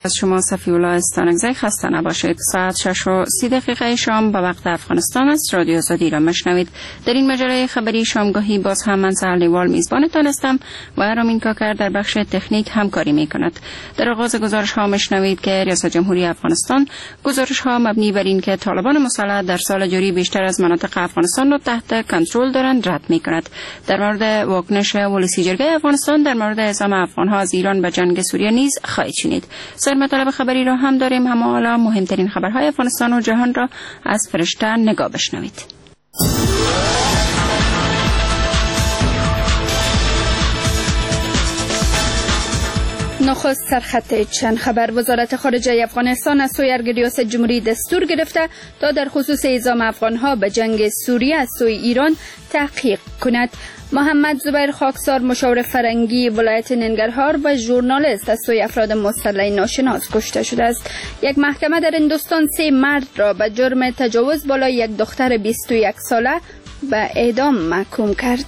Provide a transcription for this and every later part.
از شما صفی‌الله استانکزی خسته نباشید. ساعت 6:30 شام به وقت افغانستان است. رادیو آزادی را میشنوید. در این مجله خبری شامگاهی باز هم من سهلیوال میزبانتان هستم و رامین کاکر در بخش تکنیک همکاری میکند. در آغاز گزارش ها میشنوید که ریاست جمهوری افغانستان گزارش ها مبنی بر این که طالبان مسلح در سال جاری بیشتر از مناطق افغانستان را تحت کنترل دارند رد میکند. در مورد واکنش ولسی جرگه افغانستان در مورد اعزام افغان ها از ایران به جنگ سوریه نیز خواهید شنید. مطالب خبری را هم داریم، اما حالا مهمترین خبرهای افغانستان و جهان را از فرشته نگاه بشنوید. نخست سرخط چند خبر. وزارت خارجه افغانستان از سوی ریاست جمهوری دستور گرفته تا در خصوص اعزام افغانها به جنگ سوریه از سوی ایران تحقیق کند. محمد زبیر خاکسار مشاور فرهنگی ولایت ننگرهار و ژورنالیست از سوی افراد مسلح ناشناس کشته شده است. یک محکمه در هندوستان 3 مرد را به جرم تجاوز بالای یک دختر 21 ساله به اعدام محکوم کرد.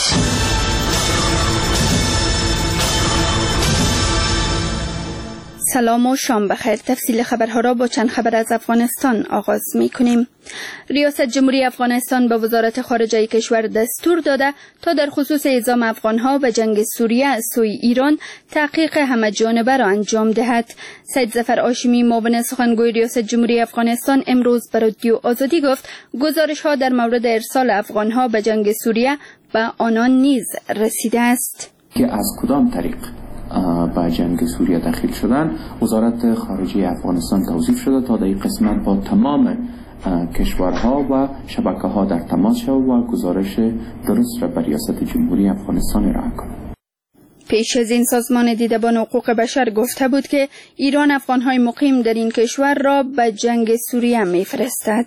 سلام و شام بخیر. تفصیل خبرها را با چند خبر از افغانستان آغاز می کنیم. ریاست جمهوری افغانستان به وزارت خارجه کشور دستور داده تا در خصوص اعزام افغانها به جنگ سوریه از سوی ایران تحقیق همه جانبه را انجام دهد. سید ظفر هاشمی معاون سخنگوی ریاست جمهوری افغانستان امروز به رادیو آزادی گفت گزارش ها در مورد ارسال افغانها به جنگ سوریه به آنان نیز رسیده است. که از کدام طریق به جنگ سوریه داخل شدن وزارت خارجه افغانستان توصیف شده تا در این قسمت با تمام کشورها و شبکه ها در تماس شد و گزارش درست را به ریاست جمهوری افغانستان ارائه کند. پیش از این سازمان دیدبان حقوق بشر گفته بود که ایران افغانهای مقیم در این کشور را به جنگ سوریه می‌فرستد.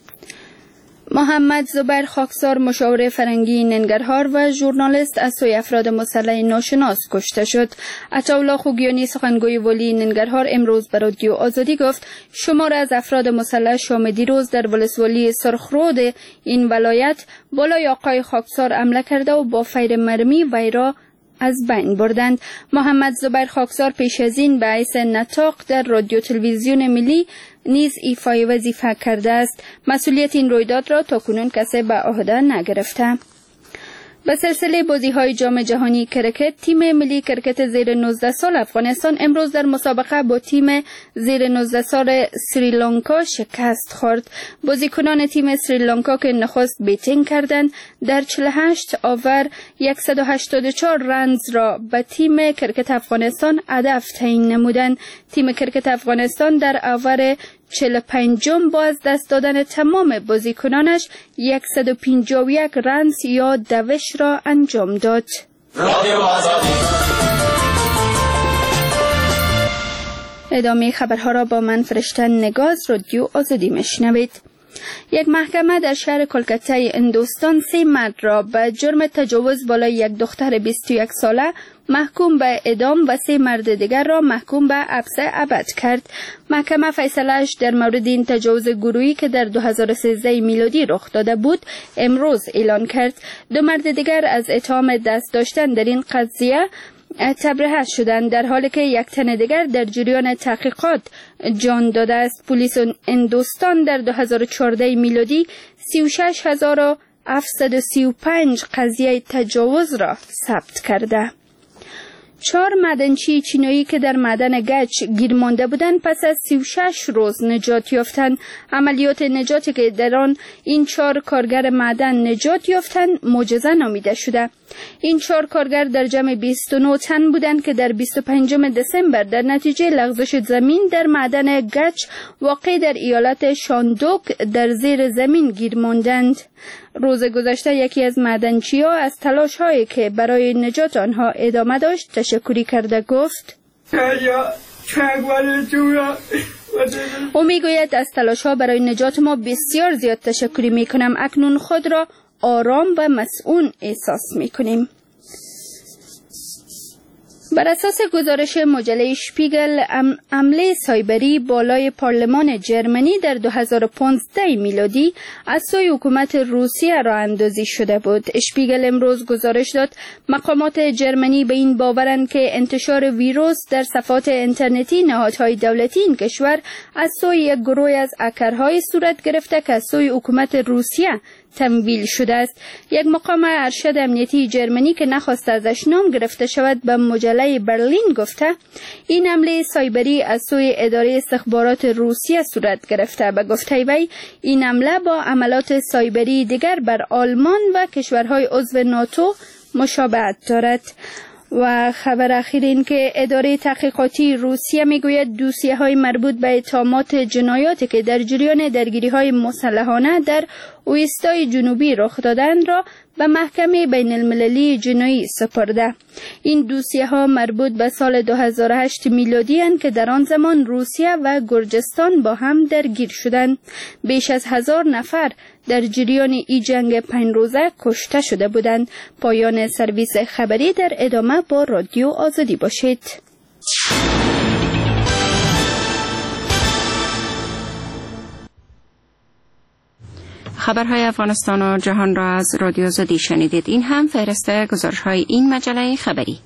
محمد زبیر خاکسار مشاور فرهنگی ننگرهار و ژورنالیست از سوی افراد مسلح ناشناس کشته شد. عطاالله خوگیانی سخنگوی ولی ننگرهار امروز به رادیو آزادی گفت شمار از افراد مسلح شام دیروز در ولسوالی سرخرود این ولایت بالای آقای خاکسار حمله کرده و با فیر مرمی وی را از بین بردند. محمد زبیر خاکسار پیش از این به حیث نطاق در رادیو تلویزیون ملی نیز ایفای وظیفه کرده است. مسئولیت این رویداد را تاکنون کسی به عهده نگرفته. به سلسله بازی‌های جام جهانی کرکت تیم ملی کرکت زیر 19 سال افغانستان امروز در مسابقه با تیم زیر 19 سال سریلانکا شکست خورد. بازیکنان تیم سریلانکا که نخست بیتینگ کردند در 48 آور 184 رنز را به تیم کرکت افغانستان هدف تعیین نمودند. تیم کرکت افغانستان در آور 45 با از دست دادن تمام بازیکنانش 151 رنز یا دوش را انجام داد. ادامه خبرها را با من فرشته نگاز رادیو آزادی میشنوید. یک محکمه در شهر کلکته هندوستان 3 مرد را به جرم تجاوز بالای یک دختر 21 ساله محکوم به اعدام و 3 مرد دیگر را محکوم به حبس ابد کرد. محکمه فیصله‌اش در مورد این تجاوز گروهی که در 2013 میلادی رخ داده بود امروز اعلان کرد. 2 مرد دیگر از اتهام دست داشتن در این قضیه تبرئه شدند، در حالی که یک تن دیگر در جریان تحقیقات جان داده است. پلیس هندوستان در 2014 میلادی 36735 قضیه تجاوز را ثبت کرده. 4 معدنچی چینایی که در معدن گچ گیر مانده بودند پس از 36 روز نجات یافتند. عملیات نجاتی که در آن این 4 کارگر معدن نجات یافتند معجزه نامیده شده. این 4 کارگر در جمع 29 تن بودند که در 25 دسامبر در نتیجه لغزش زمین در معدن گچ واقع در ایالت شاندوک در زیر زمین گیر ماندند. روز گذشته یکی از معدنچی‌ها از تلاش‌هایی که برای نجات آنها ادامه داشت تشکری کرده گفت او میگوید از تلاش‌ها برای نجات ما بسیار زیاد تشکری میکنم. اکنون خود را آرام و مسئول احساس میکنیم. بر اساس گزارش مجله شپیگل، حمله سایبری بالای پارلمان جرمنی در 2015 میلادی از سوی حکومت روسیه راه اندازی شده بود. شپیگل امروز گزارش داد مقامات جرمنی به این باورند که انتشار ویروس در صفحات اینترنتی نهادهای دولتی این کشور از سوی یک گروه از هکرهای صورت گرفته که از سوی حکومت روسیه تمویل شده است. یک مقام ارشد امنیتی جرمنی که نخواست ازش نام گرفته شود به مجله برلین گفته این حمله سایبری از سوی اداره استخبارات روسیه صورت گرفته. به گفته وی این حمله با عملات سایبری دیگر بر آلمان و کشورهای عضو ناتو مشابهت دارد. و خبر اخیر این که اداره تحقیقاتی روسیه میگوید دوسیه‌های مربوط به اتهامات جنایاتی که در جریان درگیری‌های مسلحانه در اویستای جنوبی رخ دادند را به محکمه بین المللی جنایی سپرده. این دوسیه‌ها مربوط به سال 2008 میلادی اند که در آن زمان روسیه و گرجستان با هم درگیر شدند. بیش از 1000 نفر در جریان این جنگ 5 روزه کشته شده بودند. پایان سرویس خبری. در ادامه با رادیو آزادی باشید. خبرهای افغانستان و جهان را از رادیو آزادی شنیدید. این هم فهرست گزارش‌های این مجله خبری.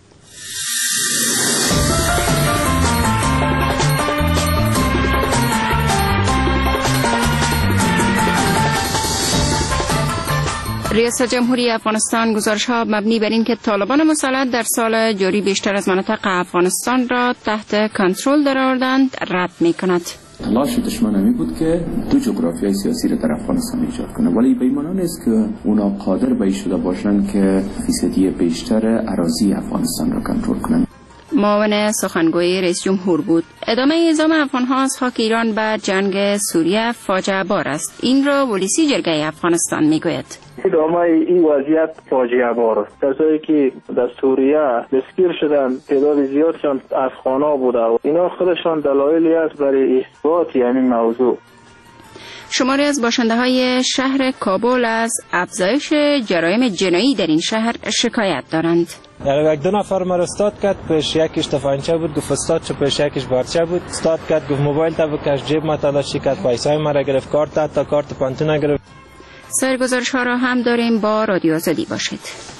ریاست جمهوری افغانستان گزارش‌ها مبنی بر این که طالبان مسلح در سال جاری بیشتر از مناطق افغانستان را تحت کنترل درآوردند رد می‌کند. تلاش دشمن همی بود که دو جغرافیای سیاسی را در افغانستان ایجاد کنه، ولی به این معنی نیست که اونا قادر به این شده باشند که فیصدی بیشتر اراضی افغانستان را کنترل کنند. معاون سخنگوی رئیس جمهور بود. ادامه اعزام افغان‌ها از خاک ایران به جنگ سوریه فاجعه بار است. این را ولسی جرگه افغانستان میگوید. ادامه این وضعیت فاجعه بار است. کسایی که در سوریه دستگیر شدن تعداد زیادشان افغان‌ها بوده و اینا خودشان دلایلی است برای اثبات همین موضوع. شماری از باشنده‌های شهر کابل از افزایش جرایم جنایی در این شهر شکایت دارند. یک دو نفر مرا استاد کرد، پیش یکیش تفنگچه بود، گفت استاد چه، پیش یکیش بارچه بود. استاد کرد گفت موبایل تا بکش، جیب ما تلاشی کرد، پیسای مرا گرفت، کارت تا کارت پانتون گرفت. سرگزارش‌ها را هم داریم. با رادیو آزادی باشید.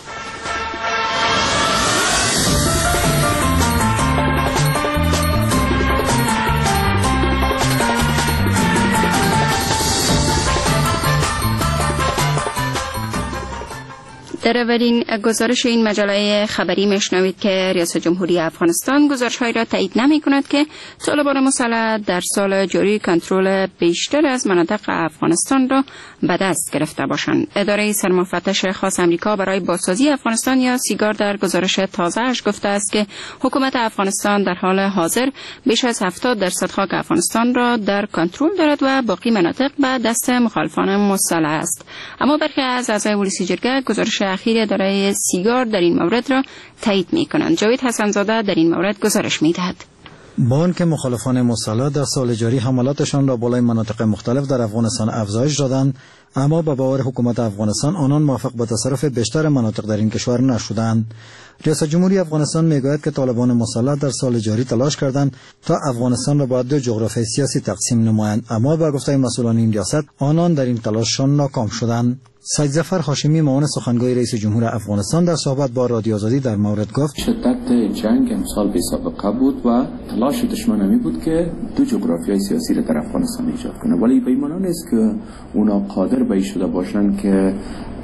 در اولین گزارش این مجله خبری میشنوید که ریاست جمهوری افغانستان گزارش‌هایی را تایید نمی‌کند که طالبان مسلح در سال جاری کنترل بیشتر از مناطق افغانستان را به دست گرفته باشند. اداره سرمفتش خاص آمریکا برای بازسازی افغانستان یا سیگار در گزارش تازه‌اش گفته است که حکومت افغانستان در حال حاضر بیش از 70% خاک افغانستان را در کنترل دارد و باقی مناطق به دست مخالفان مسلح است. اما برخی از اعضای ولسی جرگه گزارش اخیر اداره سیگار در این مورد را تایید می‌کنند. جاوید حسن‌زاده در این مورد گزارش می‌دهد. با آنکه مخالفان مسلح در سال جاری حملاتشان را بالای مناطق مختلف در افغانستان افزایش دادند، اما به باور حکومت افغانستان آنان موفق به تصرف بیشتر مناطق در این کشور نشدند. ریاست جمهوری افغانستان میگوید که طالبان مسلح در سال جاری تلاش کردند تا افغانستان را به دو جغرافیای سیاسی تقسیم نمایند، اما به گفته مسئولان این ریاست آنان در این تلاششان ناکام شدند. سید ظفر هاشمی معاون سخنگوی رئیس جمهور افغانستان در صحبت با رادیو آزادی در مورد گفت شدت جنگ امسال بی سابقه بود و تلاش دشمن همی بود که دو جغرافیای سیاسی را در افغانستان ایجاد کنه، ولی به این معنی نیست که اونا قادر به این شده باشند که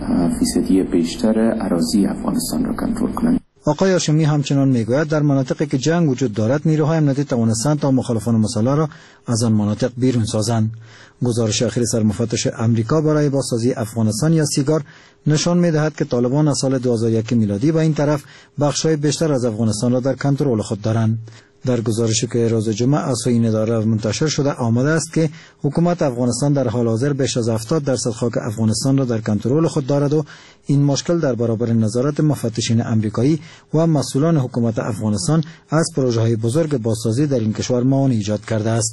فیصدی بیشتر اراضی افغانستان را کنترل کنند. آقای هاشمی همچنان میگوید در مناطقی که جنگ وجود دارد نیروهای امنیتی توانستند تا مخالفان مسلح را از آن مناطق بیرون سازند. گزارش اخیر سرمفتش امریکا برای بازسازی افغانستان یا سیگار نشان می‌دهد که طالبان از سال 2001 میلادی به این طرف بخش‌های بیشتر از افغانستان را در کنترل خود دارند. در گزارشی که روز جمعه از سوی این اداره منتشر شده آمده است که حکومت افغانستان در حال حاضر بیش از 70% خاک افغانستان را در کنترل خود دارد و این مشکل در برابر نظارت مفتشین امریکایی و مسئولان حکومت افغانستان از پروژه‌های بزرگ بازسازی در این کشور معانی ایجاد کرده است.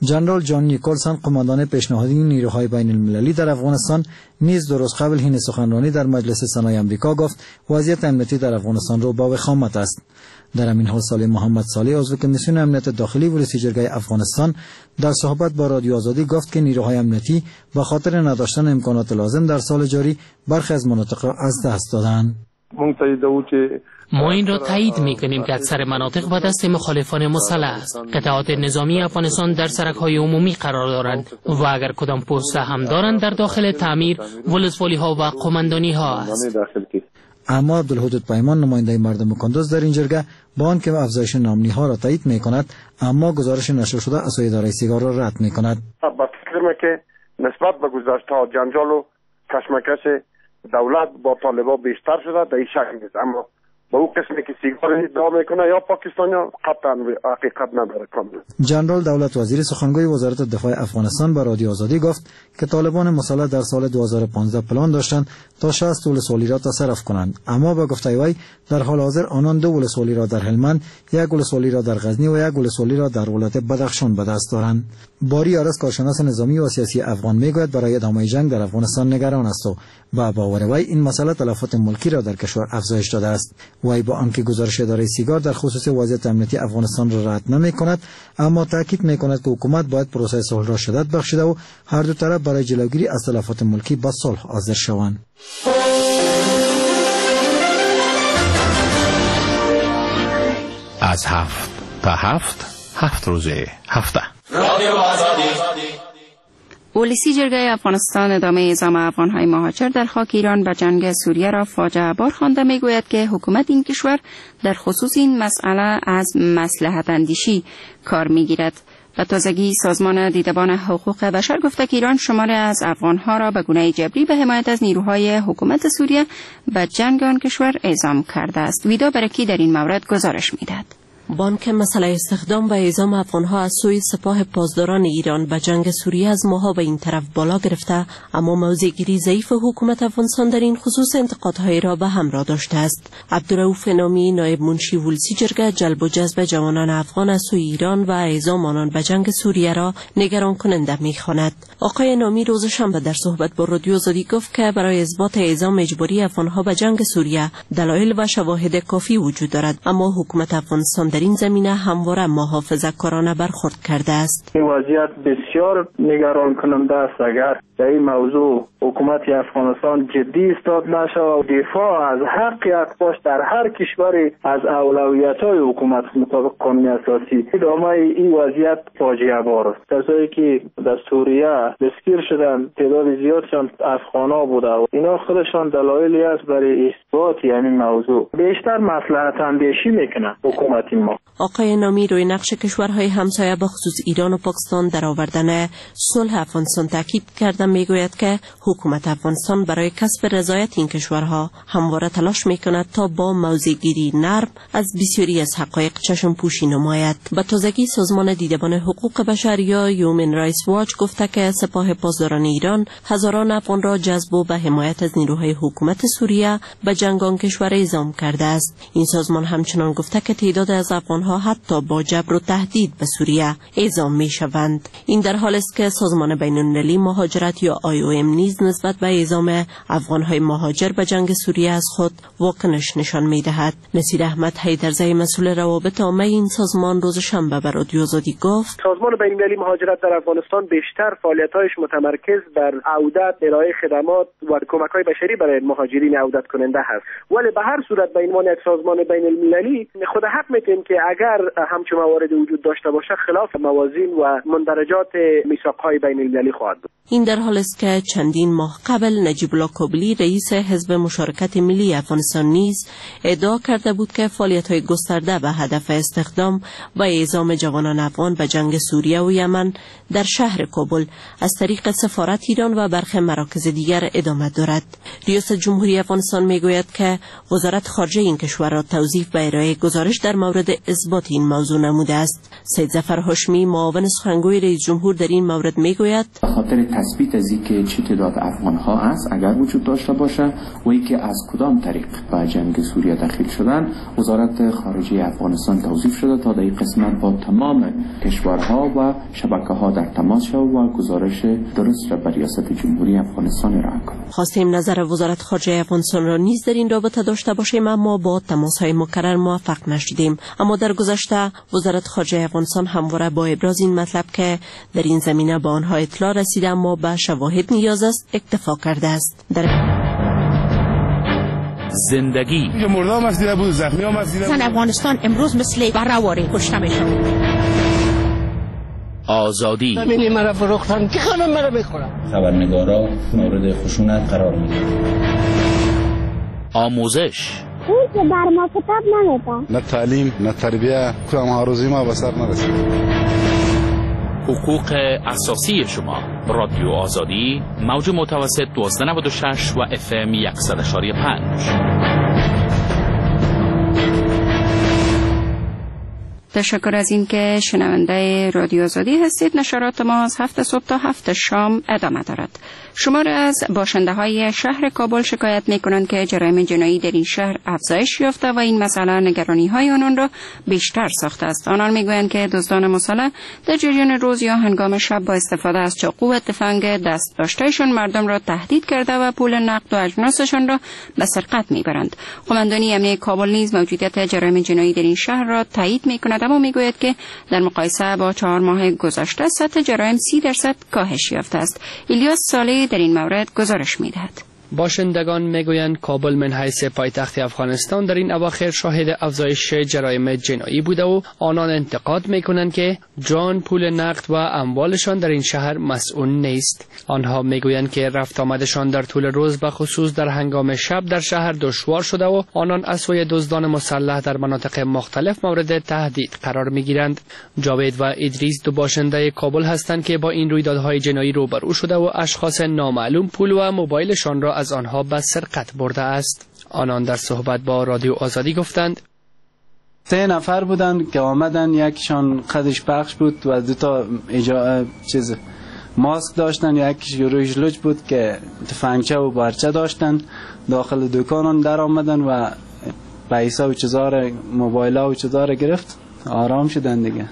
جنرال جان نیکلسون قماندان پیشنهادی نیروهای بین المللی در افغانستان نیز درست قبل این سخنرانی در مجلس سنای آمریکا گفت وضعیت امنیتی در افغانستان رو با وخامت است. در همین حال صالح محمد صالح عضو کمیسیون امنیت داخلی ولسی جرگه افغانستان در صحبت با رادیو آزادی گفت که نیروهای امنیتی به خاطر نداشتن امکانات لازم در سال جاری برخی از مناطق را از دست دادند. ما این را تایید می‌کنیم که اکثر مناطق به دست مخالفان مسلح است. قطعات نظامی افغانستان در سرک‌های عمومی قرار دارند و اگر کدام پست هم دارند در داخل تعمیر، ولسوالی‌ها و قماندانی‌ها است. اما عبدالحدود پیمان نماینده مردم کندوز در این جرگه با آنکه افزایش نامنی‌ها را تایید می‌کند اما گزارش نشر شده از اداره سیگار را رد می‌کند. با فکر که نسبت به گذشته جنجال و کشمکش دولت با طالبان بیشتر شده در این شک نیست، اما با او قسمی که سیگار ادعا میکنه یا پاکستان یا قطعا حقیقت نداره کاملا. جنرال دولت وزیر سخنگوی وزارت دفاع افغانستان به رادیو آزادی گفت که طالبان مسلح در سال 2015 پلان داشتند تا 60 ولسوالی را تصرف کنند، اما به گفته وی در حال حاضر آنان 2 ولسوالی را در هلمند، 1 ولسوالی را در غزنی و 1 ولسوالی را در ولایت بدخشان به دست دارند. باری آرس کارشناس نظامی و سیاسی افغان میگوید برای ادامه جنگ در افغانستان نگران است و با باور وی این مسئله تلفات ملکی را در کشور افزایش داده است. وی با آنکه گزارش اداره سیگار در خصوص وضعیت امنیتی افغانستان را رد نمی‌کند، اما تاکید می‌کند که حکومت باید پروسه صلح را شدت بخشیده و هر دو طرف برای جلوگیری از تلفات ملکی با صلح حاضر شوند. از 7 تا 7 روز هفته ولسی جرگه افغانستان ادامه اعزام افغان‌های مهاجر در خاک ایران به جنگ سوریه را فاجعه بار خوانده میگوید که حکومت این کشور در خصوص این مسئله از مصلحت اندیشی کار میگیرد. به تازگی سازمان دیدبان حقوق بشر گفته که ایران شماری از افغان‌ها را به گونه جبری به حمایت از نیروهای حکومت سوریه به جنگ آن کشور اعزام کرده است. ویدا برکی در این مورد گزارش میدهد. بانک مسئله استخدام و اعزام افغانها از سوی سپاه پاسداران ایران به جنگ سوریه از ماها به این طرف بالا گرفته، اما موضع‌گیری ضعیف حکومت افغانستان در این خصوص انتقادهای را به همراه داشته است. عبدالرؤوف نامی نایب منشی ولسی جرگه جلب و جذب جوانان افغان از سوی ایران و اعزام آنان به جنگ سوریه را نگران کننده می‌خواند. آقای نامی روز شنبه در صحبت با رادیو آزادی گفت که برای اثبات اعزام اجباری افغانها به جنگ سوریه دلایل و شواهد کافی وجود دارد، اما حکومت افغانستان در این زمینه همواره محافظه‌کارانه برخورد کرده است. این وضعیت بسیار نگران کننده است. اگر در این موضوع حکومت افغانستان جدی استاد نشه و دفاع از حق اقباش در هر کشوری از اولویت‌های حکومت مطابق قانون اساسی، ادامه این وضعیت فاجعه بار است. کسایی که در سوریه دستگیر شدن تعداد زیادشان افغان‌ها بوده و اینا خودشان دلایلی است برای اثبات همین موضوع. بیشتر مصلحت اندیشی میکنه حکومت ما. آقای نامی روی نقش کشورهای همسایه به خصوص ایران و پاکستان در آوردن صلح افغانستان تاکید کرده میگوید که حکومت افغانستان برای کسب رضایت این کشورها همواره تلاش میکند تا با موضع‌گیری نرم از بسیاری از حقایق چشم پوشی نماید. به تازگی سازمان دیدبان حقوق بشر یا هیومن رایتس واچ گفته که سپاه پاسداران ایران هزاران افغان را جذب و به حمایت از نیروهای حکومت سوریه به جنگ آن کشور اعزام کرده است. این سازمان همچنان گفته که تعداد از افغانها حتی با جبر و تهدید به سوریه اعزام میشوند. این در حالی است که سازمان بین‌المللی مهاجرت یا IOM نیز نسبت به اعزام افغانهای مهاجر به جنگ سوریه از خود واکنش نشان میدهد. نصیر احمد حیدرزئی مسئول روابط عامه این سازمان روز شنبه به رادیو آزادی گفت سازمان بین‌المللی مهاجرت در افغانستان بیشتر فعالیت‌هایش متمرکز بر عودت، ارائه خدمات و کمک‌های بشری برای مهاجرین عودت کننده هست، ولی به هر صورت به عنوان یک سازمان بین‌المللی خود حق می‌کنیم که اگر همچون موارد وجود داشته باشه خلاف موازین و مندرجات میثاق‌های بین‌المللی خواهد بود. این در حالی است که چندین ماه قبل نجیب الله کابلی رئیس حزب مشارکت ملی افغانستان نیز ادعا کرده بود که فعالیت‌های گسترده به هدف استخدام و اعزام جوانان افغان به جنگ سوریه و یمن در شهر کابل از طریق سفارت ایران و برخی مراکز دیگر ادامه دارد. ریاست جمهوری افغانستان میگوید که وزارت خارجه این کشور را توظیف به ارائه گزارش در مورد اثبات این موضوع نموده است. سید ظفر هاشمی معاون سخنگوی رئیس جمهور در این مورد میگوید به خاطر تثبیت از اینکه چه تعداد افغان ها است اگر وجود داشته باشه و اینکه از کدام طریق به جنگ سوریه داخل شدن، وزارت خارجه افغانستان توصیف شده تا در این قسمت با تمام کشورها و شبکه‌ها در تماس شود و گزارش درست را به ریاست جمهوری افغانستان ارائه کنند. خواستیم نظر وزارت خارجه افغانستان را نیز در این رابطه داشته باشیم، اما با تماس‌های مکرر موفق نشدیم. اما در گذشته وزارت خارجه افغانستان همواره با ابراز این مطلب که در این زمینه به آنها اطلاع رسیده اما به شواهد نیاز است اکتفا کرده است. زندگی مردم مسئله بود، زخمی هم مسئله بود. افغانستان امروز مثل برآوری کشته میشود. آزادی همین مرا فروختن که خانم مرا بخورم. خبرنگارا مورد خشونت قرار میدن. آموزش اون که بر ما کتاب نمیده. نه تعلیم نه تربیه، کدام آرزوی ما به سر نرسید. حقوق اساسی شما. رادیو آزادی، موج متوسط 1296 و FM 100.5. تشکر از این که شنونده رادیو آزادی هستید. نشرات ما از 7 صبح تا 7 شام ادامه دارد. شمار از باشنده های شهر کابل شکایت می کنند که جرایم جنایی در این شهر افزایش یافته و این مسئله نگرانی های آنان را بیشتر ساخته است. آنان می گویند که دزدان مسلح در جریان روز یا هنگام شب با استفاده از چاقو و تفنگ دست داشتهشان مردم را تهدید کرده و پول نقد و اجناسشان را به سرقت می برند. قماندانی امنیت کابل نیز موجودیت جرایم جنایی در این شهر را تایید می کند، اما می گوید که در مقایسه با 4 ماه گذشته سطح جرایم 30% کاهش یافته است. الیاس صالح در این مورد گزارش می‌دهد. باشندگان میگویند کابل من حیث پایتخت افغانستان در این اواخر شاهد افزایش جرایم جنایی بوده و آنان انتقاد میکنند که جان، پول نقد و اموالشان در این شهر مسئول نیست. آنها میگویند که رفت آمدشان در طول روز و خصوص در هنگام شب در شهر دشوار شده و آنان از سوی دزدان مسلح در مناطق مختلف مورد تهدید قرار میگیرند. جاوید و ادریس دو باشنده کابل هستند که با این رویدادهای جنایی روبرو شده و اشخاص نامعلوم پول و موبایلشان را از آنها به سرقت برده است. آنان در صحبت با رادیو آزادی گفتند 3 نفر بودند که آمدن، یکیشان قدش پخش بود و 2 تا ماسک داشتن، یکیش رویش لوچ بود که تفنگچه و بارچه داشتن. داخل دکانان در آمدن و پیسه و چیزا، موبایل و چیزا گرفت. آرام شدن دیگه.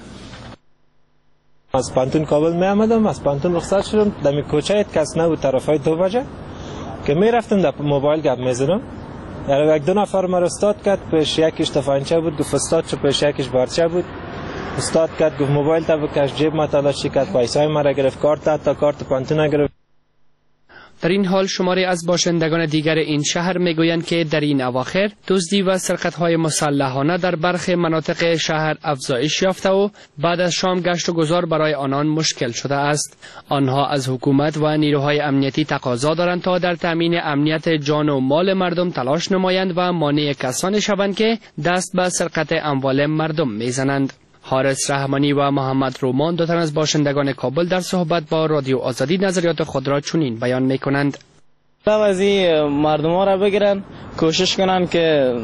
از پانتون کابل می آمدم، از پانتون رخصت شدم، دمی کوچه کس نبود، طرفای 2 بجه که می رفتم در موبایل گپ میزنم. یعنی 1-2 نفر مرا استاد کرد، پیش یکیش تفنگچه بود، گفت استاد چه، پیش یکیش بارچه بود. استاد کرد گفت موبایل تا بکش، جیب ما تلاشی کرد، پیسای مرا گرفت، کارت پانتون گرفت. در این حال شماری از باشندگان دیگر این شهر میگویند که در این اواخر دزدی و سرقت‌های مسلحانه در برخی مناطق شهر افزایش یافته و بعد از شام گشت و گذار برای آنان مشکل شده است. آنها از حکومت و نیروهای امنیتی تقاضا دارند تا در تامین امنیت جان و مال مردم تلاش نمایند و مانع کسانی شوند که دست به سرقت اموال مردم میزنند. حارس رحمانی و محمد رومان، 2 تن از باشندگان کابل، در صحبت با رادیو آزادی نظریات خود را چنین بیان می‌کنند. لازم مردم ها را بگیرن، کوشش کنن که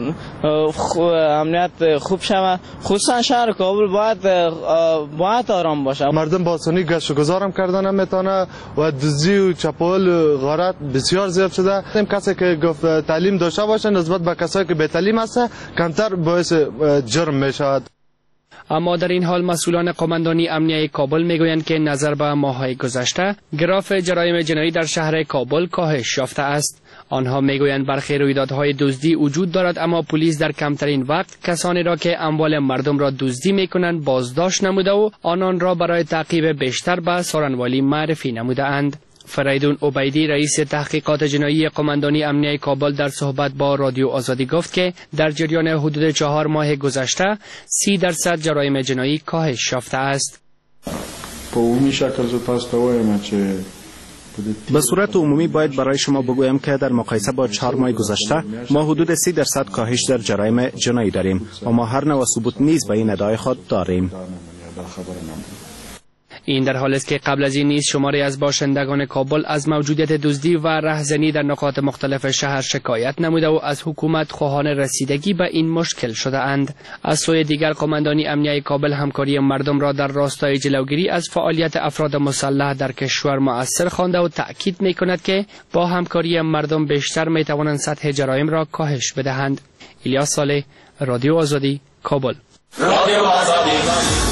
امنیت خوب شود. خصوصا شهر کابل باید آرام باشه. مردم با آسانی گشت و گذارم کردن نمیتونه و دزدی و چپاول غارت بسیار زیاد شده. کسی که گفت تعلیم داشته باشه نسبت به کسایی که بی تعلیم هست کمتر باعث جرم میشود. اما در این حال مسئولان قماندانی امنیه کابل میگویند که نظر به ماه‌های گذشته گراف جرایم جنایی در شهر کابل کاهش یافته است. آنها میگویند برخی رویدادهای دزدی وجود دارد، اما پلیس در کمترین وقت کسانی را که اموال مردم را دزدی میکنند بازداشت نموده و آنان را برای تعقیب بیشتر به سارنوالی معرفی نموده اند. فریدون عبیدی، رئیس تحقیقات جنایی قماندانی امنیه کابل، در صحبت با رادیو آزادی گفت که در جریان حدود 4 ماه گذشته 30% جرایم جنایی کاهش یافته است. به صورت عمومی باید برای شما بگویم که در مقایسه با 4 ماه گذشته ما حدود 30% کاهش در جرایم جنایی داریم و ما هر نوع ثبوت نیز به این ادعای خود داریم. این در حالی است که قبل از این نیز شماری از باشندگان کابل از موجودیت دزدی و رهزنی در نقاط مختلف شهر شکایت نموده و از حکومت خواهان رسیدگی به این مشکل شده اند. از سوی دیگر قماندانی امنیه کابل همکاری مردم را در راستای جلوگیری از فعالیت افراد مسلح در کشور مؤثر خوانده و تأکید می‌کند که با همکاری مردم بیشتر می‌توانند سطح جرایم را کاهش بدهند. الیاس صالح، رادیو آزادی، کابل. رادیو آزادی.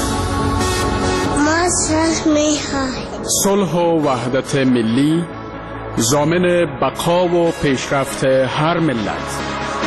صلح و وحدت ملی ضامن بقا و پیشرفت هر ملت.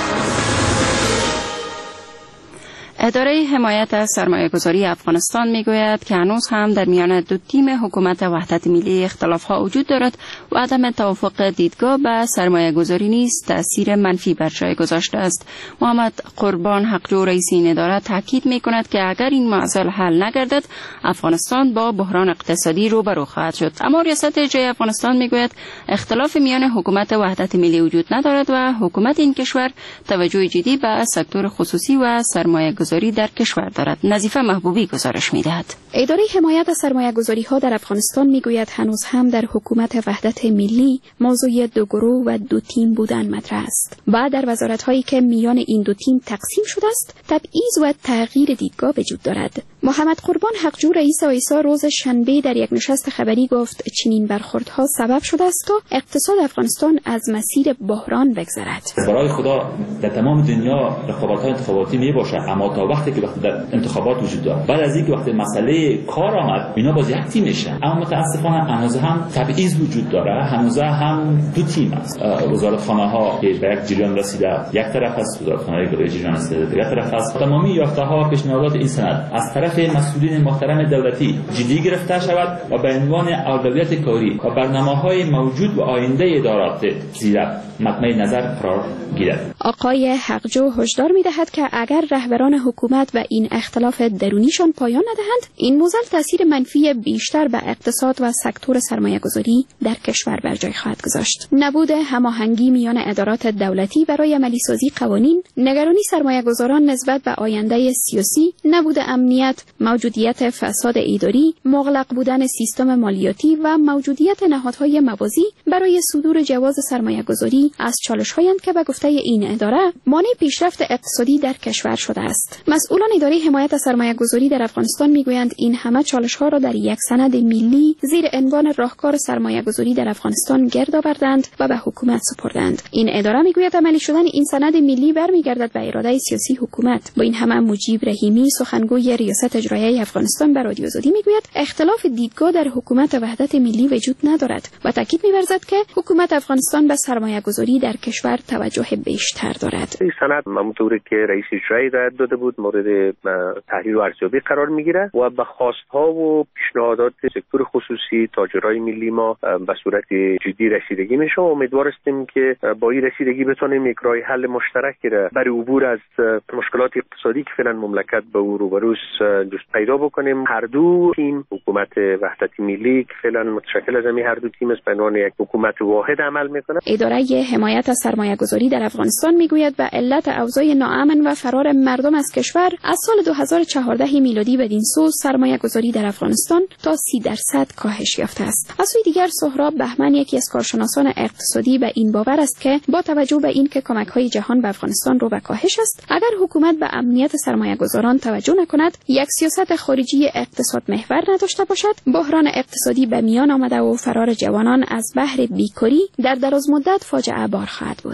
اداره حمایت از سرمایه‌گذاری افغانستان میگوید که هنوز هم در میان دو تیم حکومت وحدت ملی اختلاف‌ها وجود دارد و عدم توافق دیدگاه به سرمایه‌گذاری نیز تأثیر منفی بر جای گذاشته است. محمد قربان حقجو رئیس این اداره تاکید می‌کند که اگر این معضل حل نگردد افغانستان با بحران اقتصادی روبرو خواهد شد. اما ریاست اجرایی افغانستان میگوید اختلاف میان حکومت وحدت ملی وجود ندارد و حکومت این کشور توجه جدی به سکتور خصوصی و سرمایه‌گذاری در کشور دارد. نظیفه محبوبی گزارش می‌دهد. اداره حمایت از سرمایه‌گذاری‌ها در افغانستان میگوید هنوز هم در حکومت وحدت ملی موضوع دو گروه و دو تیم بودن مطرح است. بعد در وزارت‌هایی که میان این دو تیم تقسیم شده است، تبعیض و تغییر دیدگاه وجود دارد. محمد قربان حقجو رئیس آیسا روز شنبه در یک نشست خبری گفت چنین برخوردها سبب شده است تا اقتصاد افغانستان از مسیر بحران بگذرد. برای خدا در تمام دنیا رقابت‌های انتخاباتی میباشه، اما تا وقتی که وقتی در انتخابات وجود داره، بعد از اینکه وقتی مسئله کار آمد اینا باز یک تیم میشن. اما متاسفانه هنوز هم تبعیض وجود داره، هنوز هم دو تیم است. وزارتخانه‌ها که به یک جریان رسیده یک طرف است، وزارتخانه گروه جریان است دیگر طرف است. تمامی یافته‌ها پیشنهادات این سند از طرف مسئولین محترم دولتی جدی گرفته شود و به عنوان اولویت کاری و برنامه‌های موجود و آینده ادارات زیر مطمع نظر قرار گیرد. آقای حقجو هشدار می‌دهد که اگر رهبران حکومت و این اختلاف درونیشان پایان ندهند، این موضوع تاثیر منفی بیشتر به اقتصاد و سکتور سرمایه‌گذاری در کشور بر جای خواهد گذاشت. نبود هماهنگی میان ادارات دولتی برای عملی‌سازی قوانین، نگرانی سرمایه‌گذاران نسبت به آینده سیاسی، نبود امنیت، موجودیت فساد اداری، مغلق بودن سیستم مالیاتی و موجودیت نهادهای موازی برای صدور جواز سرمایه‌گذاری از چالش‌هایند که به گفته این اداره مانع پیشرفت اقتصادی در کشور شده است. مسئولان اداره حمایت از سرمایه‌گذاری در افغانستان میگویند این همه چالش‌ها را در یک سند ملی زیر عنوان راهکار سرمایه‌گذاری در افغانستان گرد آوردند و به حکومت سپردند. این اداره میگوید عملی شدن این سند ملی برمیگردد به اراده سیاسی حکومت. با این همه مجیب رحیمی سخنگوی ریاست اجرایی افغانستان به رادیو آزادی میگوید اختلاف دیدگاه در حکومت وحدت ملی وجود ندارد و تاکید می‌ورزد که حکومت افغانستان به سرمایه‌گذاری در کشور توجه بیشتر دارد. این سند همونطوری که رئیس اجرایی رد داده بود مورد تحلیل و ارزیابی قرار میگیره و به خواست‌ها و پیشنهادات سکتور خصوصی تاجرای ملی ما به صورت جدی رسیدگی میشه. امیدوار هستیم که با این رسیدگی بتونیم یک راه حل مشترکی را برای عبور از مشکلات اقتصادی که فعلا مملکت به او روبروست پیدا بکنیم. هر دو تیم حکومت وحدت ملی که فعلا متشکل از هر دو تیم است به عنوان یک حکومت واحد عمل میکنه. اداره حمایت از سرمایه‌گذاری در افغانستان میگوید به علت اوضاع ناامن و فرار مردم از کشور از سال 2014 میلادی بدین سو سرمایه‌گذاری در افغانستان تا 30% کاهش یافته است. از سوی دیگر سهراب بهمن یکی از کارشناسان اقتصادی به این باور است که با توجه به اینکه کمک‌های جهان به افغانستان رو به کاهش است، اگر حکومت به امنیت سرمایه‌گذاران توجه نکند، یک سیاست خارجی اقتصاد محور نداشته باشد، بحران اقتصادی به میان آمده و فرار جوانان از بحر بیکاری در دراز مدت فاجعه بار خواهد بود.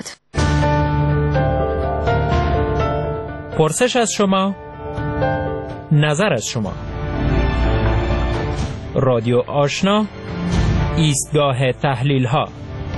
پرسش از شما، نظر از شما. رادیو آشنا، ایستگاه تحلیل ها.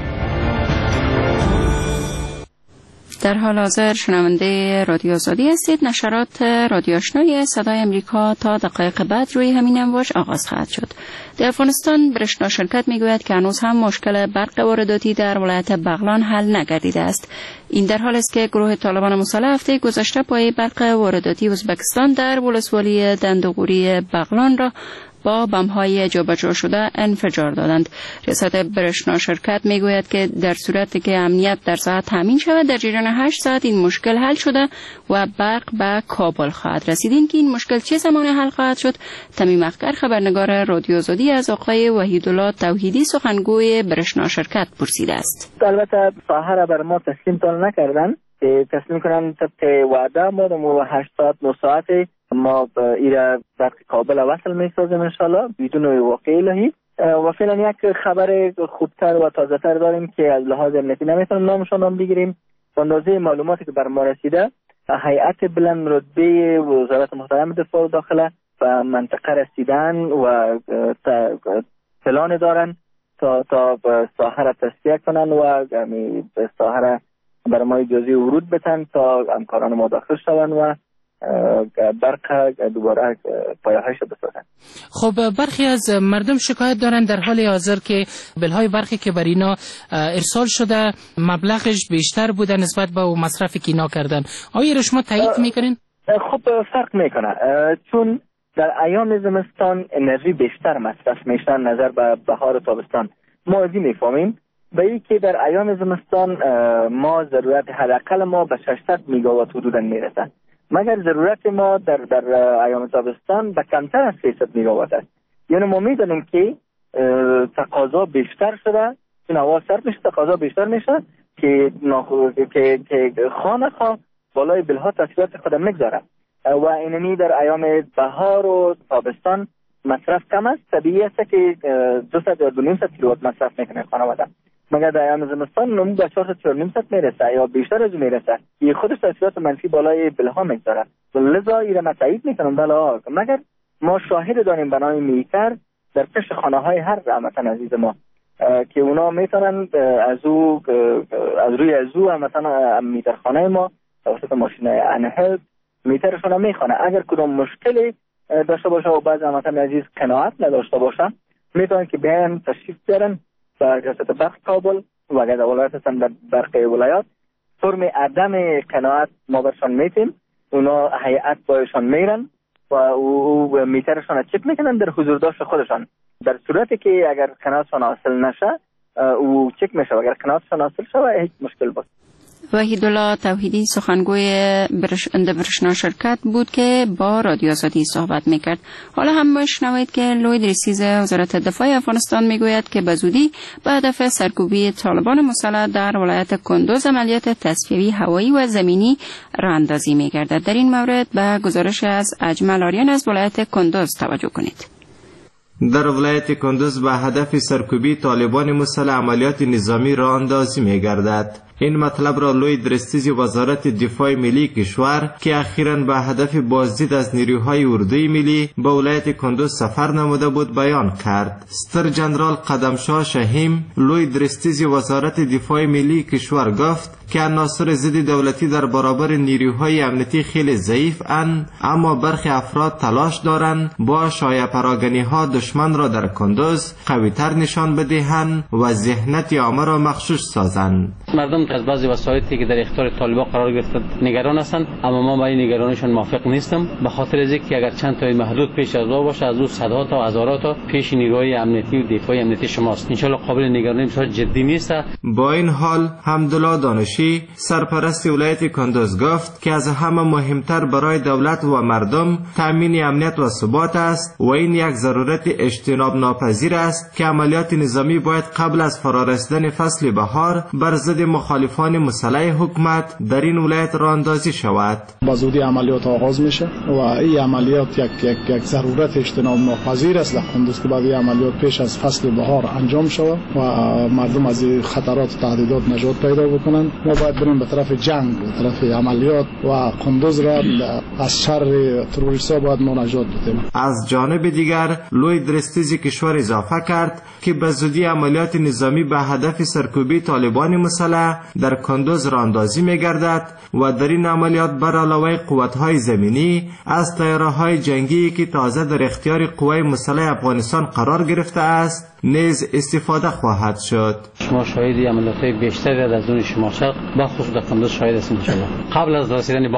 در حال حاضر شنونده رادیو آزادی هستید. نشرات رادیو آشنای صدای امریکا تا دقایق بعد روی همین امواج آغاز خواهد شد. در افغانستان برشنا شرکت میگوید که هنوز هم مشکل برق وارداتی در ولایت بغلان حل نگردیده است. این در حالی است که گروه طالبان مسلح هفته گذشته پای برق وارداتی ازبکستان در ولسوالی دندوقوری بغلان را با بم‌های جابجا شده انفجار دادند. ریاست برشنا شرکت میگوید که در صورتی که امنیت در ساعت تامین شود در جریان 8 ساعت این مشکل حل شده و برق به کابل خواهد رسید. این که این مشکل چه زمان حل خواهد شد، تمیم اخگر خبرنگار رادیو آزادی از آقای وحیدالله توحیدی سخنگوی برشنا شرکت پرسیده است. البته ساحه را بر ما تسلیم نکردن، تسلیم کنن طبق وعده ما در 8 ساعت 9 ساعت ما ایره برق کابل وصل میسازیم انشالله بدون واقعی الهی. و فعلا یک خبر خوبتر و تازه تر داریم که از لحاظ امنیتی نمیتونم نامشان نام بگیریم. با اندازه معلوماتی که بر ما رسیده، هیئت بلند رتبه وزارت محترم دفاع داخله و منطقه رسیدن و پلان دارن تا ساحه را تصفیه کنن و ساحه را برای ما اجازه ورود بتن تا همکاران ما داخل شون و برق دوباره پایه‌هاش بسازن. خب برخی از مردم شکایت دارن در حال حاضر که بلهای برقی که بر اینا ارسال شده مبلغش بیشتر بوده نسبت به مصرفی که اینا کردن. آیا را شما تایید میکنین؟ خب فرق میکنه، چون در ایام زمستان انرژی بیشتر مصرف میشه نظر به بهار و تابستان. ما از این میفهمیم به این که در ایام زمستان ما ضرورت حداقل ما به 600 میگاوات حدودا میرسه، مگر ضرورت ما در ایام تابستان به کمتر از 300 میگاوات است. یعنی ما میدونیم که تقاضا بیشتر شده، چون هوا سرد میشه تقاضا بیشتر میشه که خانه بالای بلها تاثیرات خود میگذاره و اینمی در ایام بهار و تابستان مصرف کم است. طبیعی است که 200 یا 200 کیلووات مصرف میکنه خانواده، مگر در ایام زمستان نمو به 400 میرسه یا بیشتر از میرسه. این خودش تاثیرات منفی بالای بلها میگذاره. لذا این را تایید میکنم بلا، مگر ما شاهد داریم بنای میکر در پشت خانه های هر رحمتن عزیز ما که اونا میتونن از روی مثلا میتر خانه ما توسط ماشین انهل میترشون میخونه. اگر کدام مشکلی داشته باشه و بعضی هموطن عزیز قناعت نداشته باشن میتونن که بیان تشریف بیارن به ریاست برق کابل و اگر ولایت هستن در برق ولایات فرم عدم قناعت ما برشان میتیم، اونا هیئت بایشان میرن و او میترشان چک میکنن در حضور داشت خودشان. در صورتی که اگر قناعتشان حاصل نشه او چک میشه و اگر قناعتشان حاصل شه هیچ مشکل باشه. وحیدالله توحیدی سخنگوی برشنا شرکت بود که با رادیو آزادی صحبت میکرد. حالا هم بشنوید که لوید ریسیز وزارت دفاع افغانستان میگوید که به زودی به هدف سرکوبی طالبان مسلح در ولایت کندوز عملیات تصفیه هوایی و زمینی راه اندازی میگردد. در این مورد به گزارش از اجمل آریان از ولایت کندوز توجه کنید. در ولایت کندوز به هدف سرکوبی طالبان مسلح عملیات نظامی راه اندازی میگردد. این مطلب را لوید ریسیز وزارت دفاع ملی کشور که اخیراً به هدف بازدید از نیروهای اردوی ملی به ولایت کندوز سفر نموده بود بیان کرد. ستر جنرال قدمشاه شهیم لوید ریسیز وزارت دفاع ملی کشور گفت که عناصر ضد دولتی در برابر نیروهای امنیتی خیلی ضعیف اند، اما برخی افراد تلاش دارند با شایع پراگنی ها دشمن را در کندوز قوی‌تر نشان بدهند و ذهنیت عامه را مغشوش سازند. مردم از بعضی وسایلی که در اختیار طالبان قرار گرفته نگران هستند، اما ما با این نگرانیشون موافق نیستم، به خاطر از اینکه اگر چند تا محدود پیش از او باشه از او صدها تا هزارات تا پیش نیروهای امنیتی و دفاعی امنیتی شماست. ان شاء الله قابل نگرانی بسیار جدی نیست. با این حال حمدالله دانشی سرپرست ولایت کندوز گفت که از همه مهمتر برای دولت و مردم تامین امنیت و ثبات است و این یک ضرورت اجتناب ناپذیر است که عملیات نظامی باید قبل از فرارسیدن فصل بهار بر ضد مخالفان مسلح حکومت در این ولایت راه اندازی شود. با زودی عملیات آغاز میشه و این عملیات یک ضرورت اجتناب ناپذیر است در کندوز که بعد این عملیات پیش از فصل بهار انجام شود و مردم از خطرات و تهدیدات نجات پیدا بکنند. ما باید بریم به طرف جنگ، به طرف عملیات و کندوز را از شر تروریست‌ها باید ما نجات بدیم. از جانب دیگر لوید ریسیز کشور اضافه کرد که به زودی عملیات نظامی به هدف سرکوبی طالبان مسلح در کندوز راه اندازی می‌گردد و در این عملیات بر علاوه قوت‌های زمینی از طیاره‌های جنگی که تازه در اختیار قوای مسلح افغانستان قرار گرفته است نیز استفاده خواهد شد. شما شاهدی عملیات بیشتری از زون شما شرق با خصوص در کندوز شاهد هستید. ان شاء الله قبل از رسیدن بهار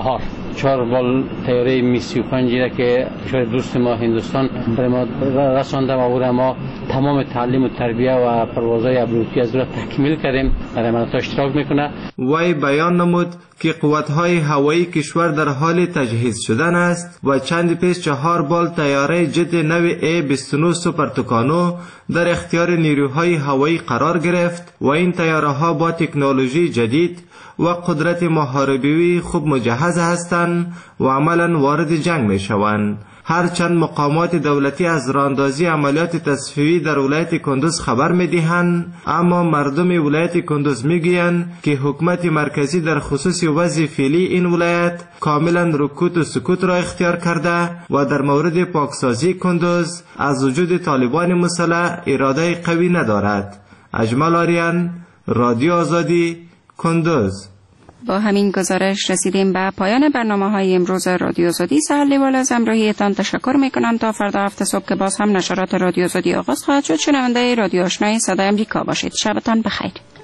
4 بال طیاره می 35 را که کشور دوست ما هندوستان برای ما رسانده و او ما تمام تعلیم و تربیه و پروازهای ابروتی از را تکمیل کردیم. در عملیات اشتراک میکنه. وی بیان نمود که قوت‌های هوایی کشور در حال تجهیز شدن است و چند پیش 4 بال طیاره جت نو A-29 سوپر توکانو در اختیار نیروهای هوایی قرار گرفت و این طیاره‌ها با تکنولوژی جدید و قدرت محاربی خوب مجهز هستند و عملاً وارد جنگ می‌شوند. هرچند مقامات دولتی از راهاندازی عملیات تصفیه‌ای در ولایت کندوز خبر می‌دهند، اما مردم ولایت کندوز می‌گویند که حکومت مرکزی در خصوص وضع فعلی این ولایت کاملا رکود و سکوت را اختیار کرده و در مورد پاکسازی کندوز از وجود طالبان مسلح اراده قوی ندارد. اجمل آریان، رادیو آزادی، کندوز. با همین گزارش رسیدیم به پایان برنامه‌های امروز رادیو آزادی. سهل از همراهیتان تشکر می‌کنم. تا فردا هفته صبح که باز هم نشرات رادیو آزادی آغاز خواهد شد. شنونده رادیو آشنای صدای آمریکا باشید. شبتان بخیر.